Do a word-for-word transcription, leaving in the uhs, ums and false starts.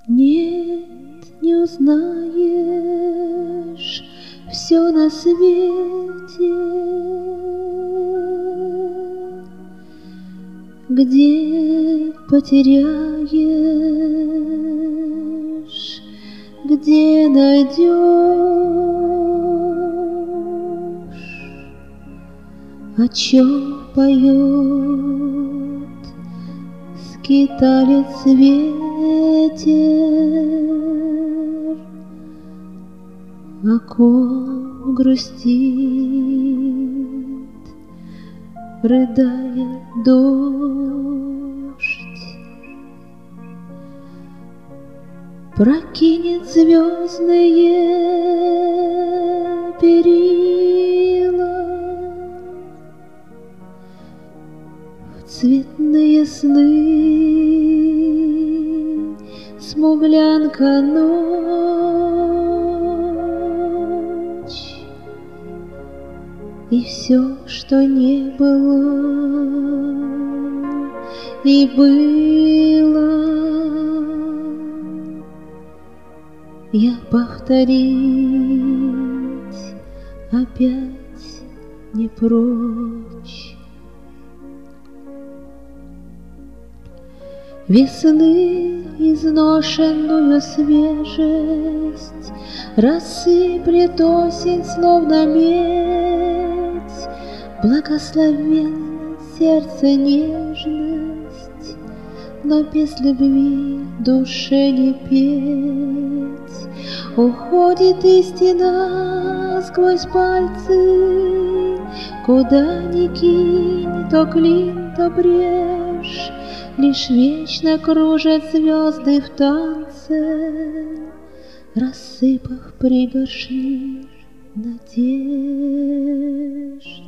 Нет, не узнаешь все на свете, где потеряешь, где найдешь, о чем поет скиталец ветер, о ком грустит, рыдая дождь. Прокинет звездные перила в цветные сны, смуглянка ночь, и все, что не было и было, я повторить опять не прочь. Весны изношенную свежесть рассыплет осень, словно медь, благословенна сердце нежность, но без любви душе не петь. Уходит истина сквозь пальцы, куда ни кинь, то клин, то брешь, лишь вечно кружат звезды в танце, рассыпав пригоршни надежд.